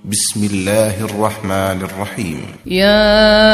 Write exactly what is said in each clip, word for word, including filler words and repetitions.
بسم الله الرحمن الرحيم. يا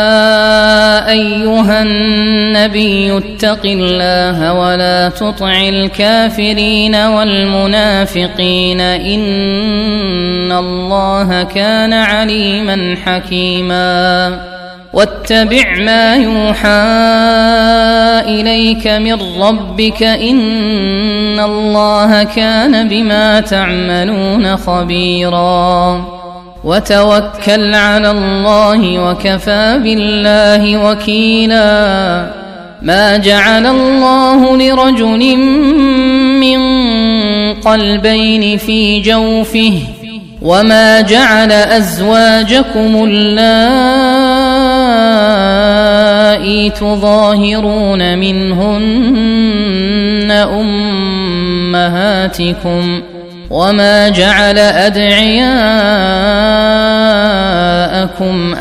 أيها النبي اتق الله ولا تطع الكافرين والمنافقين إن الله كان عليما حكيما. واتبع ما يوحى إليك من ربك إن الله كان بما تعملون خبيرا. وتوكل على الله وكفى بالله وكيلا. ما جعل الله لرجل من قلبين في جوفه وما جعل أزواجكم اللائي تظاهرون منهن أمهاتكم وما جعل أدعياءكم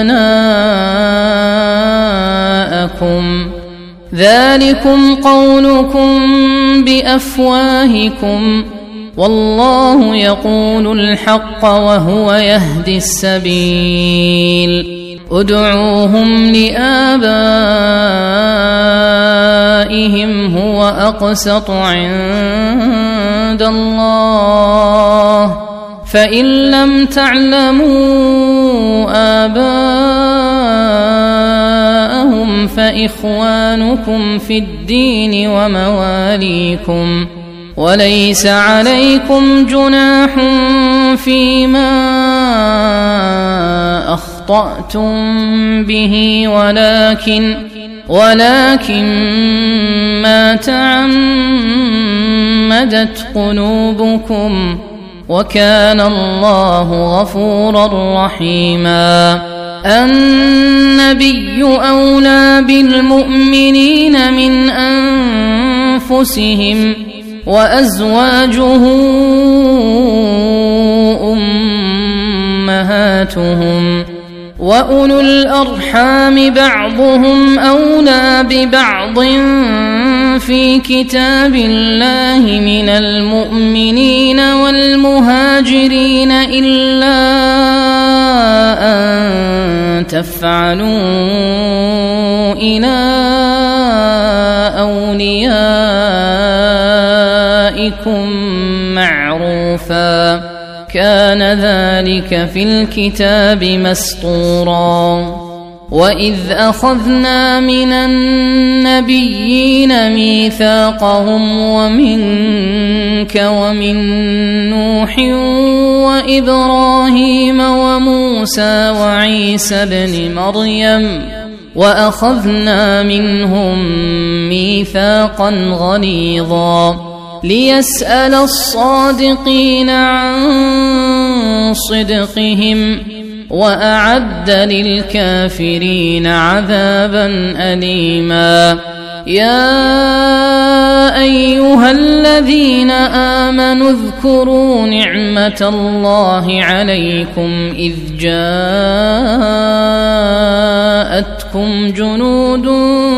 أبناءكم ذلكم قولكم بأفواهكم والله يقول الحق وهو يهدي السبيل. ادعوهم لآبائهم هو أقسط عند الله فإن لم تعلموا آباءهم فإخوانكم في الدين ومواليكم وليس عليكم جناح فيما أخطأتم به ولكن ولكن ما تعمدت قلوبكم وكان الله غفورا رحيما. النبي أولى بالمؤمنين من أنفسهم وأزواجه أمهاتهم وأولو الأرحام بعضهم أولى ببعض في كتاب الله من المؤمنين والمهاجرين إلا أن تفعلوا إلى أوليائكم معروفا كان ذلك في الكتاب مسطورا. وإذ أخذنا من النبيين ميثاقهم ومنك ومن نوح وإبراهيم وموسى وعيسى بن مريم وأخذنا منهم ميثاقا غليظا ليسأل الصادقين عن صدقهم وأعد للكافرين عذابا أليما. يا أيها الذين آمنوا اذكروا نعمة الله عليكم إذ جاءتكم جنود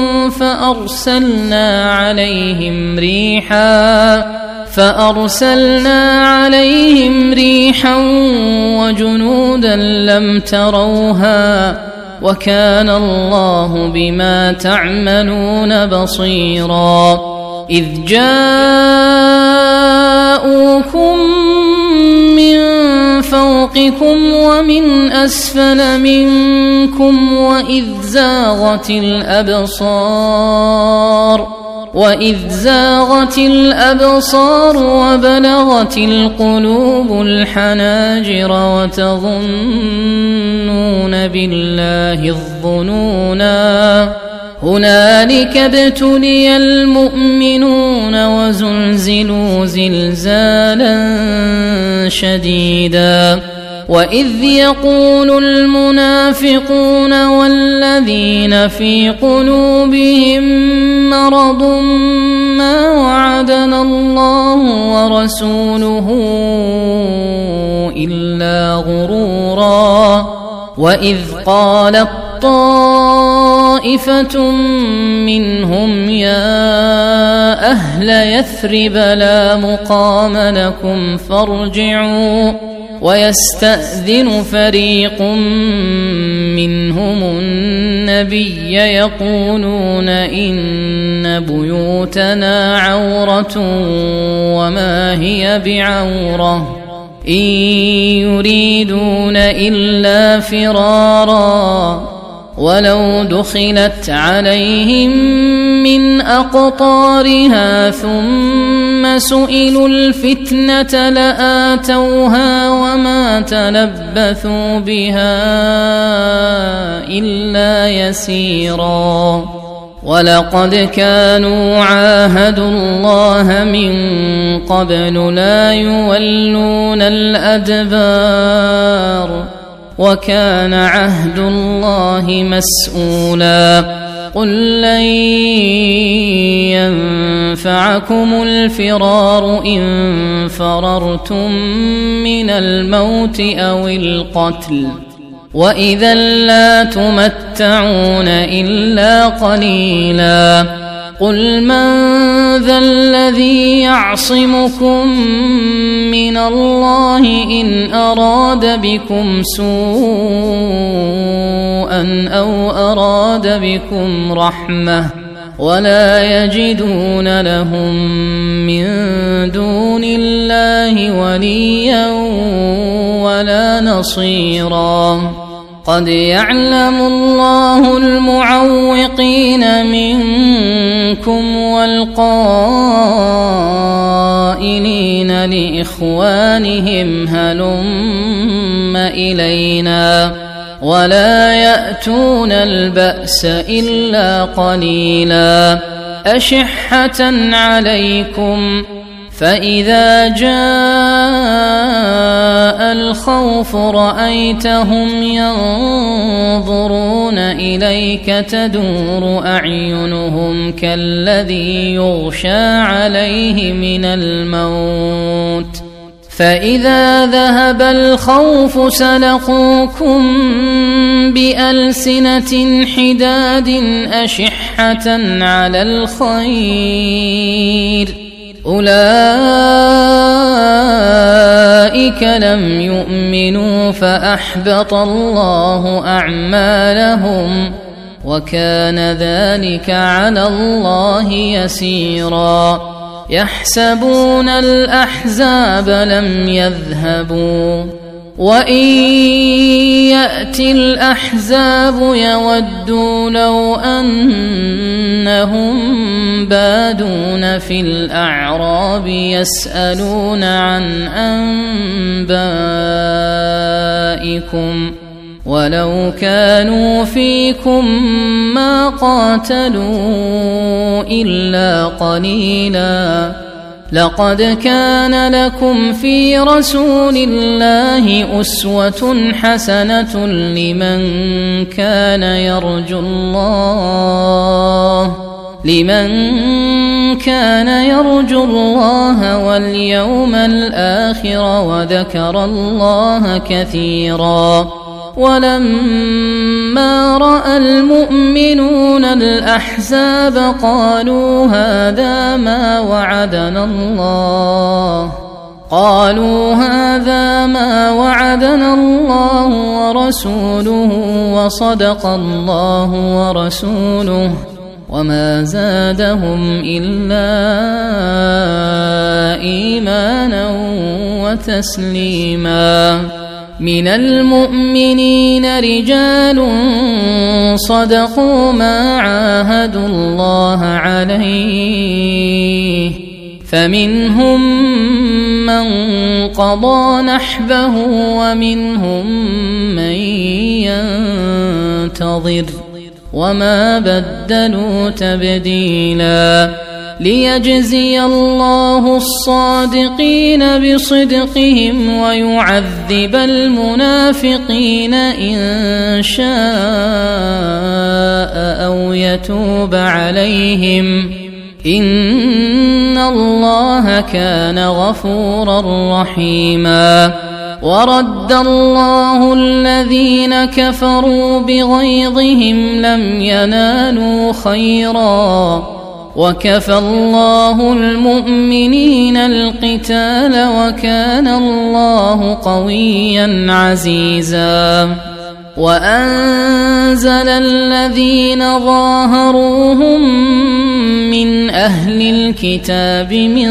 فأرسلنا عليهم ريحا فأرسلنا عليهم ريحا وجنودا لم تروها وكان الله بما تعملون بصيرا. إذ جاءوكم من فوقكم ومن أسفل منكم وإذ زاغت الأبصار وإذ زاغت الأبصار وبلغت القلوب الحناجر وتظنون بالله الظنونا هنالك ابتلي المؤمنون وزلزلوا زلزالا شديدا. وإذ يقول المنافقون والذين في قلوبهم مرض ما وعدنا الله ورسوله إلا غرورا. وإذ قالت طائفة منهم يا أهل يثرب لا مقام لكم فارجعوا ويستأذن فريق منهم النبي يقولون إن بيوتنا عورة وما هي بعورة إن يريدون إلا فرارا ولو دخلت عليهم من أقطارها ثم سئلوا الفتنة لآتوها وما تلبثوا بها إلا يسيرا ولقد كانوا عاهدوا الله من قبل لا يولون الأدبار وكان عهد الله مسؤولا قل لن ينفعكم الفرار إن فررتم من الموت أو القتل وإذا لا تمتعون إلا قليلا قل من ذا الذي يعصمكم من الله إن أراد بكم سوءا أو أراد بكم رحمة ولا يجدون لهم من دون الله وليا ولا نصيرا قد يعلم الله المعوقين منكم والقائلين لإخوانهم هلم إلينا ولا يأتون البأس إلا قليلا أشحة عليكم فإذا جاء الخوف رأيتهم ينظرون إليك تدور أعينهم كالذي يغشى عليه من الموت فإذا ذهب الخوف سلقوكم بألسنة حداد أشحة على الخير أولئك لم يؤمنوا فأحبط الله أعمالهم وكان ذلك على الله يسيرا يحسبون الأحزاب لم يذهبوا وإن يأتي الأحزاب يودوا لو أنهم بادون في الأعراب يسألون عن أنبائكم ولو كانوا فيكم ما قاتلوا إلا قليلا لقد كان لكم في رسول الله أسوة حسنة لمن كان يرجو الله لمن كان يرجو الله واليوم الآخر وذكر الله كثيرا ولما رأى المؤمنون الأحزاب قالوا هذا ما وعدنا الله قالوا هذا ما وعدنا الله ورسوله وصدق الله ورسوله وما زادهم إلا إيمانا وتسليما من المؤمنين رجال صدقوا ما عاهدوا الله عليه فمنهم من قضى نحبه ومنهم من ينتظر وما بدلوا تبديلا ليجزي الله الصادقين بصدقهم ويعذب المنافقين إن شاء أو يتوب عليهم إن الله كان غفورا رحيما ورد الله الذين كفروا بغيظهم لم ينالوا خيرا وكفى الله المؤمنين القتال وكان الله قويا عزيزا وأنزل الذين ظاهروهم من أهل الكتاب من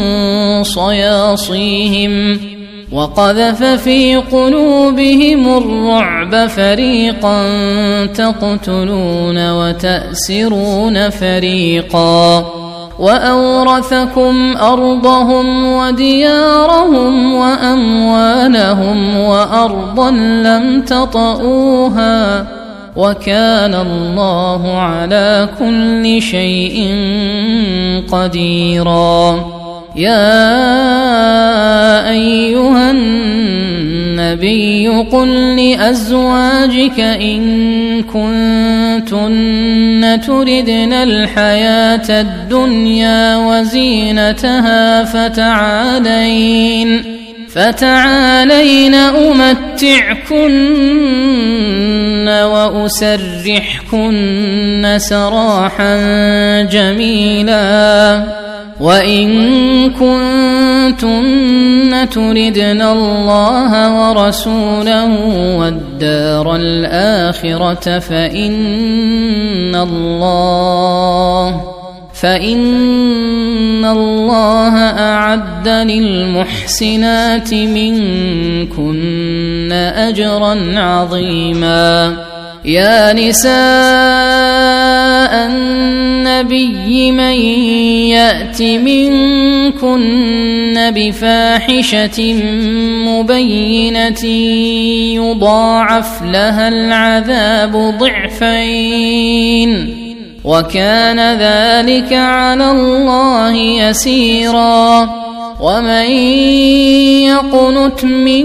صياصيهم وقذف في قلوبهم الرعب فريقا تقتلون وتأسرون فريقا وأورثكم أرضهم وديارهم وأموالهم وأرضا لم تطئوها وكان الله على كل شيء قديرا يا أيها النبي قل لأزواجك إن كنتن تردن الحياة الدنيا وزينتها فتعالين فتعالين أمتعكن وأسرحكن سراحا جميلا وإن كنتن تردن الله ورسوله والدار الآخرة فإن الله فإن الله أعد للمحسنات منكن أجرا عظيما يا نساء النبي من يأت منكن بفاحشة مبينة يضاعف لها العذاب ضعفين وكان ذلك على الله يسيرا ومن يقنت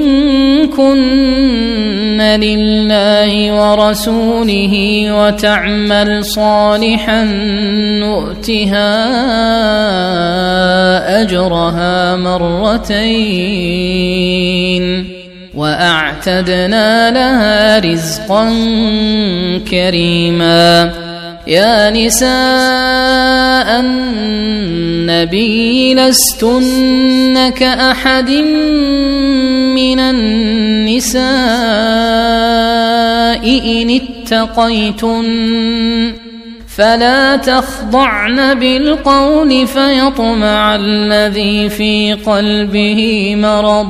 منكن لله ورسوله وتعمل صالحا نؤتها أجرها مرتين وأعتدنا لها رزقا كريما يا نساء النبي لستن كأحد من النساء إن اتقيتن فلا تخضعن بالقول فيطمع الذي في قلبه مرض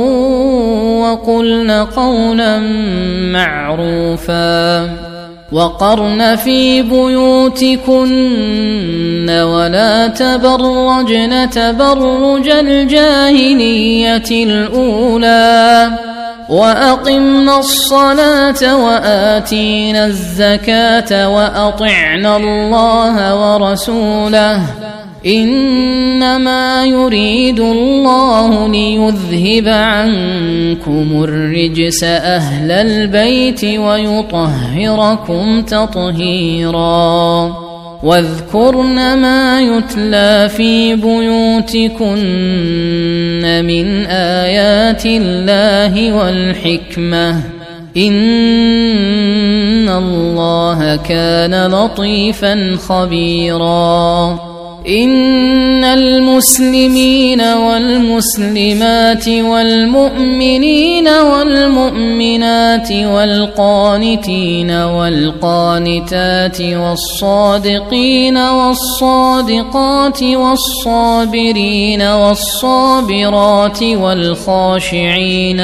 وقلن قولا معروفا وقرن في بيوتكن ولا تبرجن تبرج الجاهلية الأولى وأقمنا الصلاة وآتينا الزكاة وأطعنا الله ورسوله إنما يريد الله ليذهب عنكم الرجس أهل البيت ويطهركم تطهيرا واذكرن ما يتلى في بيوتكن من آيات الله والحكمة إن الله كان لطيفا خبيرا إن المسلمين والمسلمات والمؤمنين والمؤمنات والقانتين والقانتات والصادقين والصادقات والصابرين والصابرات والخاشعين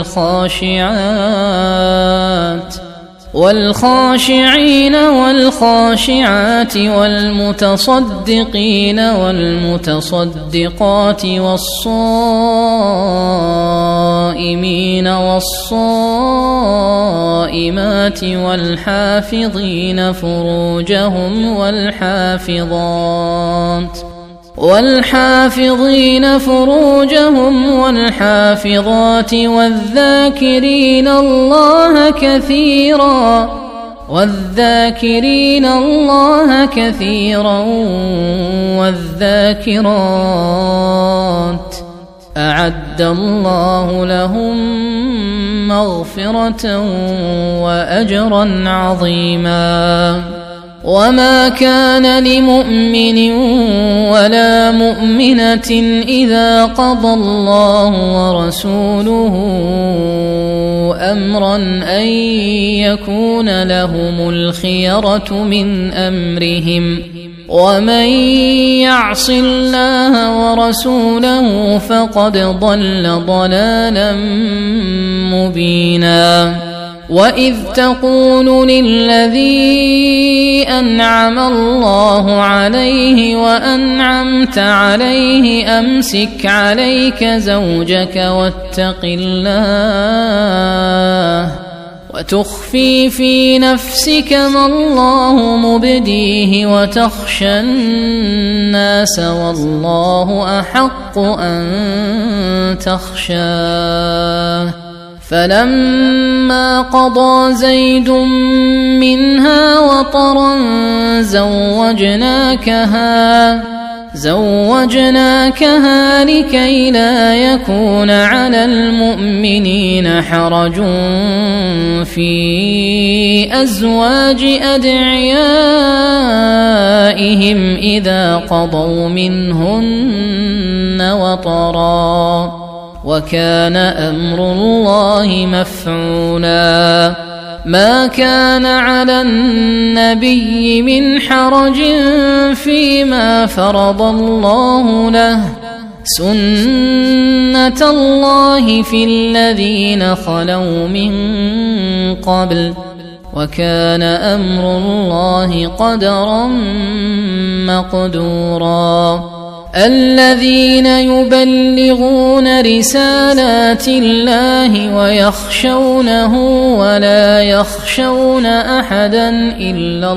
والخاشعات والخاشعين والخاشعات والمتصدقين والمتصدقات والصائمين والصائمات والحافظين فروجهم والحافظات والحافظين فروجهم والحافظات والذاكرين الله كثيرا والذاكرين الله كثيرا والذاكرات أعد الله لهم مغفرة وأجرا عظيما وما كان لمؤمن ولا مؤمنة إذا قضى الله ورسوله أمرا أن يكون لهم الخيرة من أمرهم ومن يعص الله ورسوله فقد ضل ضلالا مبينا. وإذ تقول للذي أنعم الله عليه وأنعمت عليه أمسك عليك زوجك واتق الله وتخفي في نفسك ما الله مبديه وتخشى الناس والله أحق أن تخشاه. فلما قضى زيد منها وطرا زوجناكها زوجناكها لكي لا يكون على المؤمنين حرج في أزواج أدعيائهم إذا قضوا منهن وطرا وكان أمر الله مفعولا. ما كان على النبي من حرج فيما فرض الله له سنة الله في الذين خلوا من قبل وكان أمر الله قدرا مقدورا. الذين يبلغون رسالات الله ويخشونه ولا يخشون أحدا إلا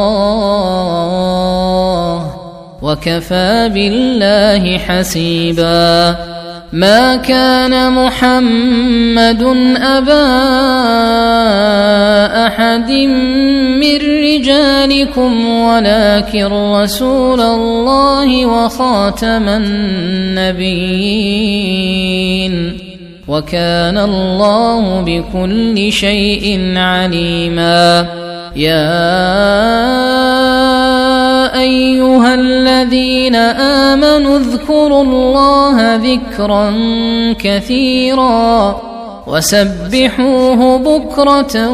الله وكفى بالله حسيبا. ما كان محمد أبا أحد من رجالكم ولكن رسول الله وخاتم النبيين وكان الله بكل شيء عليما. يا أيها الذين آمنوا اذكروا الله ذكرا كثيرا وسبحوه بكرة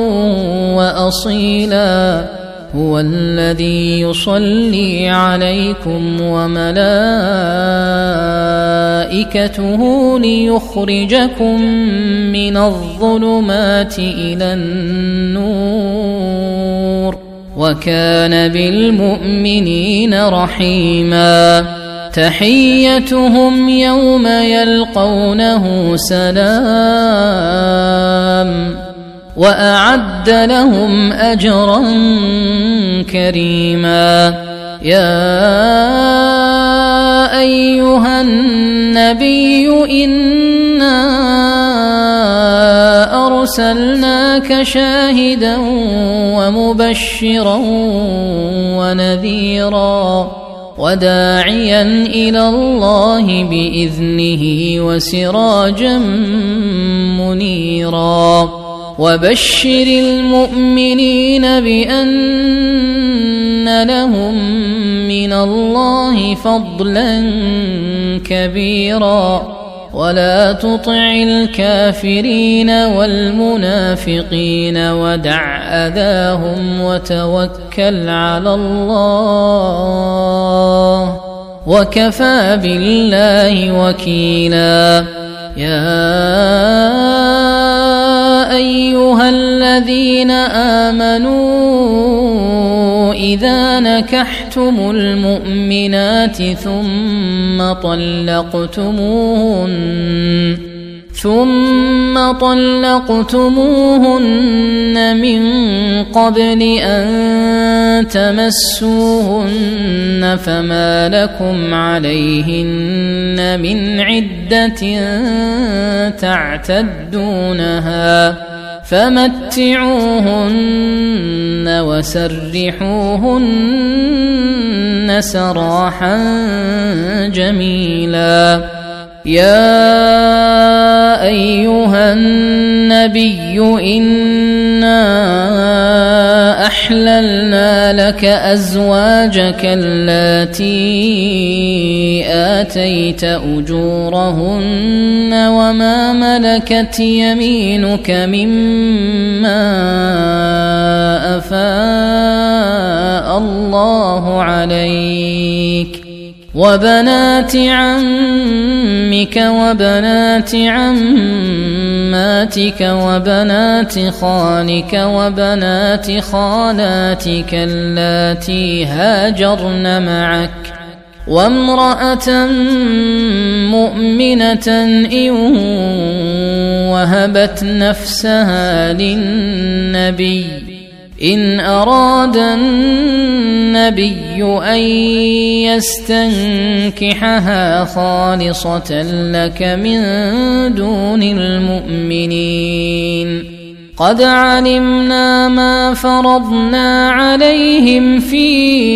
وأصيلا. هو الذي يصلي عليكم وملائكته ليخرجكم من الظلمات إلى النور وكان بالمؤمنين رحيما. تحيتهم يوم يلقونه سلام وأعد لهم أجرا كريما. يا أيها النبي إنا أرسلناك شاهدا ومبشرا ونذيرا وداعيا إلى الله بإذنه وسراجا منيرا. وبشر المؤمنين بأن لهم من الله فضلا كبيرا ولا تطع الكافرين والمنافقين ودع أذاهم وتوكل على الله وكفى بالله وكيلا. يا أيها الذين آمنوا إذا نكحتم المؤمنات ثم طلقتموهن ثم طلقتموهن من قبل أن تمسوهن فما لكم عليهن من عدة تعتدونها فمتعوهن وسرحوهن سراحا جميلا. يا أيها النبي إنا وأحللنا لك أزواجك اللاتي آتيت أجورهن وما ملكت يمينك مما أفاء الله عليك وبنات عمك وبنات عماتك وبنات خالك وبنات خالاتك اللاتي هاجرن معك وامرأة مؤمنة إن وهبت نفسها للنبي إن أراد النبي أن يستنكحها خالصة لك من دون المؤمنين قد علمنا ما فرضنا عليهم في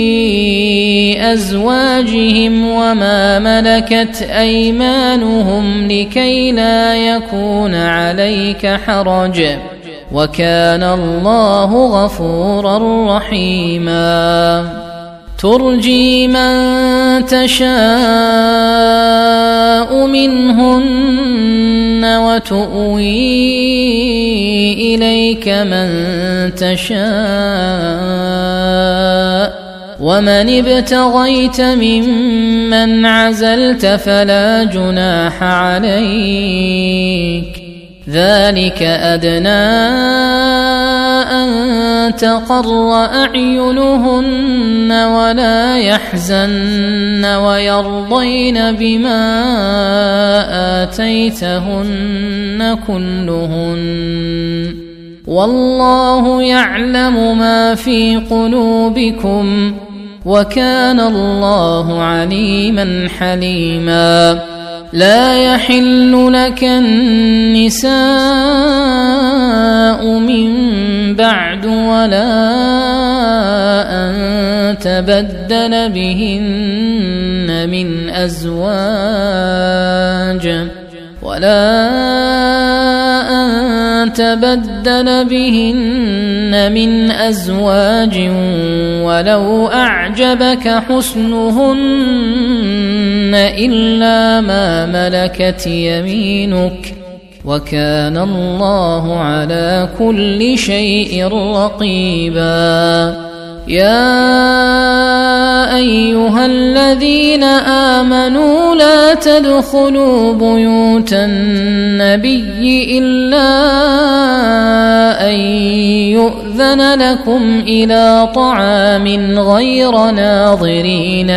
أزواجهم وما ملكت أيمانهم لكي لا يكون عليك حرج وكان الله غفورا رحيما ترجي من تشاء منهن وتؤوي إليك من تشاء ومن ابتغيت ممن عزلت فلا جناح عليك ذلك أدنى أن تقر أعينهن ولا يحزن ويرضين بما آتيتهن كلهن والله يعلم ما في قلوبكم وكان الله عليما حليما لا يحل لك النساء من بعد ولا أن تبدل بهن من أزواج ولا أن تبدل بهن من أزواج ولو أعجبك حسنهن إلا ما ملكت يمينك وكان الله على كل شيء رقيبا يا أيها الذين آمنوا لا تدخلوا بيوت النبي إلا أن يؤذن لكم إلى طعام غير ناظرين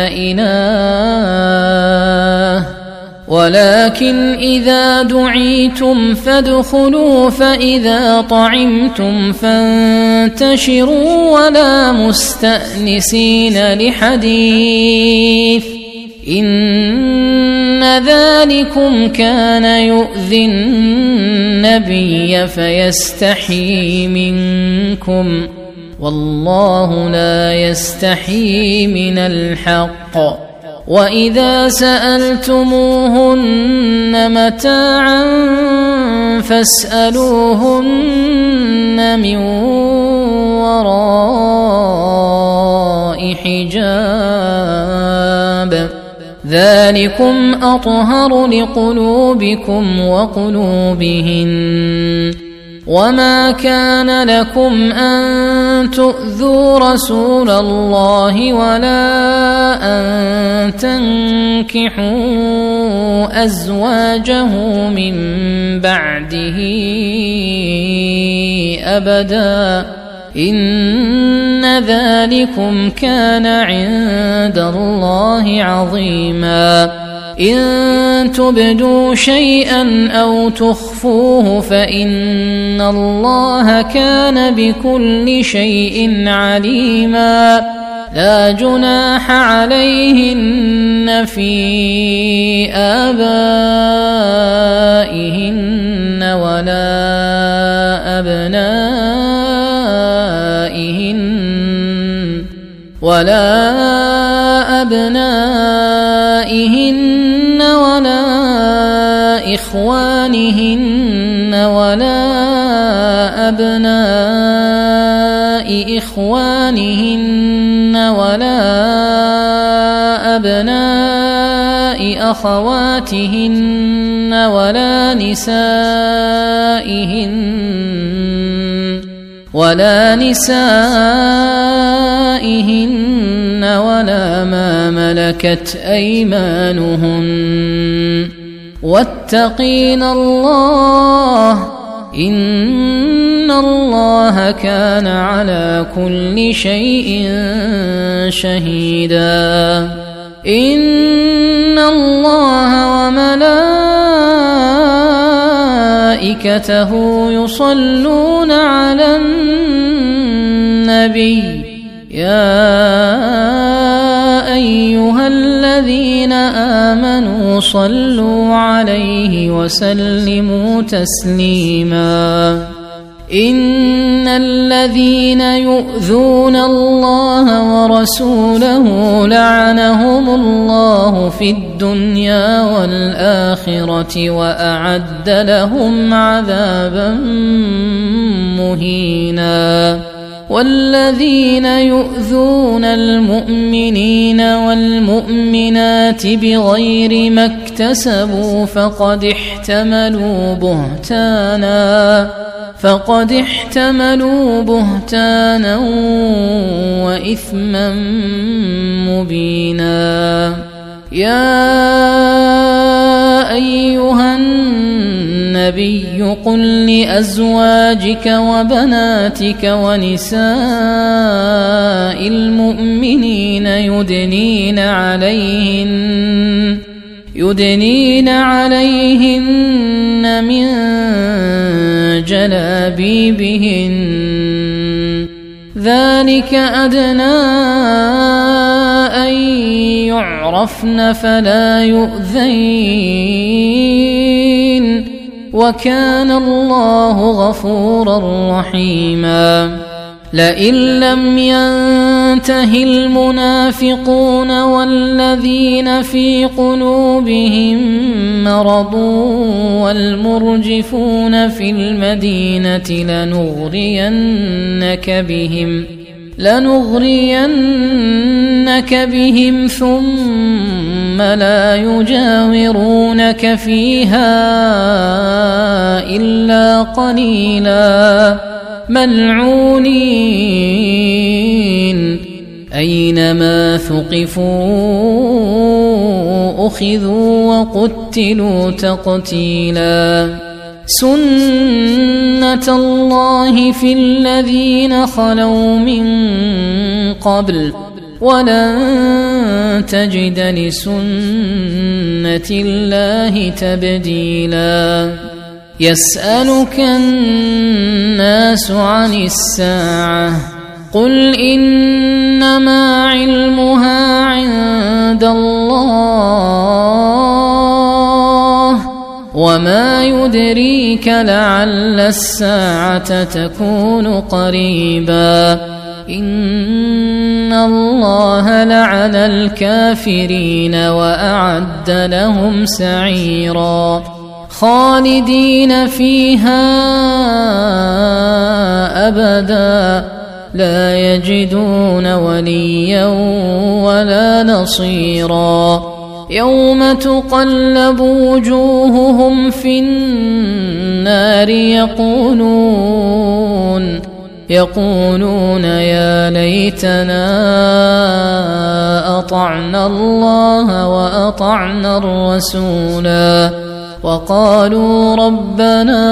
إناه ولكن إذا دعيتم فادخلوا فإذا طعمتم فانتشروا ولا مستأنسين لحديث إن ذلكم كان يؤذي النبي فيستحيي منكم والله لا يستحيي من الحق وإذا سألتموهن متاعا فاسألوهن من وراء حجاب ذلكم أطهر لقلوبكم وقلوبهن وما كان لكم أن تؤذوا رسول الله ولا أن تنكحوا أزواجه من بعده أبدا إن ذلكم كان عند الله عظيما إن تبدوا شيئا أو تخفوه فإن الله كان بكل شيء عليما لا جناح عليهن في آبائهن ولا أبنائهن ولا أبنائهن ولا إخوانهن ولا أبناء إخوانهن ولا أبناء أخواتهن ولا نسائهن ولا نسائهن ولا ما ملكت أيمانهن واتقين الله إن الله كان على كل شيء شهيدا. إن الله وملائكته يصلون على النبي يا أيها الذين آمنوا صلوا عليه وسلموا تسليما. إن الذين يؤذون الله ورسوله لعنهم الله في الدنيا والآخرة وأعد لهم عذابا مهينا. والذين يؤذون المؤمنين والمؤمنات بغير ما اكتسبوا فقد احتملوا بهتانا فقد احتملوا بهتانا وإثما مبينا. يا أيها النبي قل لأزواجك وبناتك ونساء المؤمنين يدنين عليهن يدنين عليهن من جلابيبهن ذلك أدنى أن يعرفن فلا يؤذين وكان الله غفورا رحيما. لئن لم ينته المنافقون والذين في قلوبهم مرض والمرجفون في المدينة لنغرينك بهم لنغرينك بهم ثم لا يجاورونك فيها إلا قليلا ملعونين أينما ثقفوا أخذوا وقتلوا تقتيلا. سنة الله في الذين خلوا من قبل ولن تجد لسنة الله تبديلا. يسألك الناس عن الساعة قل إنما علمها عند الله وما يدريك لعل الساعة تكون قريبا. إن الله لعن الكافرين وأعد لهم سعيرا خالدين فيها أبدا لا يجدون وليا ولا نصيرا. يوم تقلب وجوههم في النار يقولون يقولون يا ليتنا أطعنا الله وأطعنا الرسولا وقالوا ربنا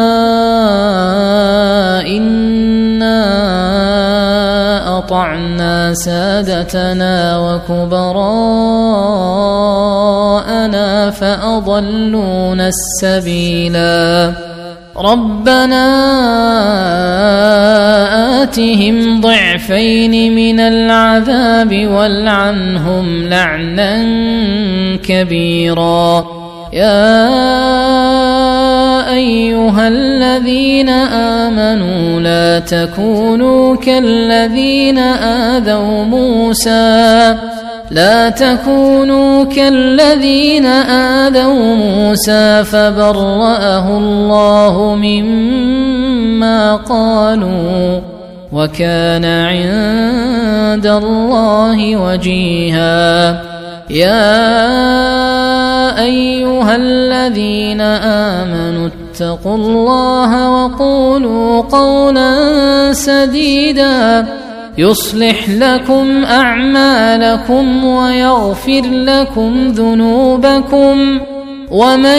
إنا أطعنا سادتنا وكبراءنا فأضلونا السبيلا. ربنا آتهم ضعفين من العذاب والعنهم لعنا كبيرا. يا أيها الذين آمنوا لا تكونوا كالذين آذوا موسى لا تكونوا كالذين آذوا موسى فبرأه الله مما قالوا وكان عند الله وجيها. يا أيها الذين آمنوا اتقوا الله وقولوا قولا سديدا يصلح لكم أعمالكم ويغفر لكم ذنوبكم ومن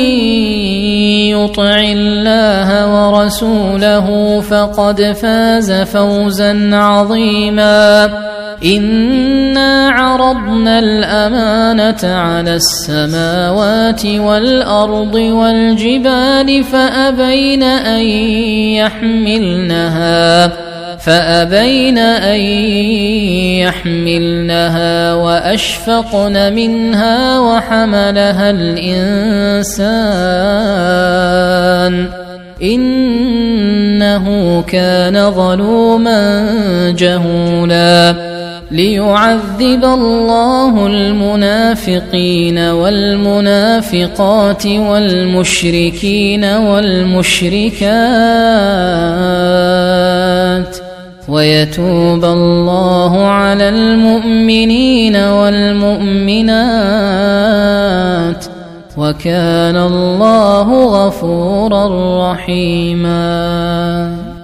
يطع الله ورسوله فقد فاز فوزا عظيما. إنا عرضنا الأمانة على السماوات والأرض والجبال فأبين أن يحملنها فأبين أن يحملنها وأشفقن منها وحملها الإنسان إنه كان ظلوما جهولا. ليعذب الله المنافقين والمنافقات والمشركين والمشركات ويتوب الله على المؤمنين والمؤمنات وكان الله غفورا رحيما.